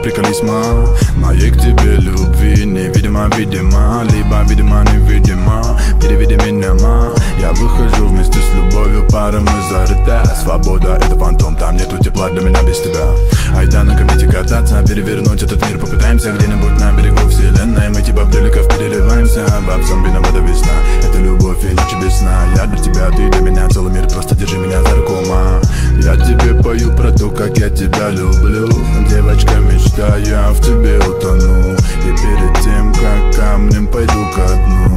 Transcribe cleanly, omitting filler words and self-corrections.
Приколисма моей к тебе любви невидимо, видимо, либо видимо, невидимо. Переведи меня, я выхожу вместе с любовью, пара мы зарыта. Свобода — это фантом, там нету тепла для меня без тебя. Айда на комете кататься, перевернуть этот мир попытаемся. Где-нибудь на берегу вселенной мы типа брюликов переливаемся. Бабсам виновата весна, это любовь и ночь без сна. Я для тебя, ты для меня, целый мир, просто держи меня за руку, ма. Я тебе пою про то, как я тебя люблю. Девочка мечта, я в тебе утону. И перед тем, как камнем пойду ко дну,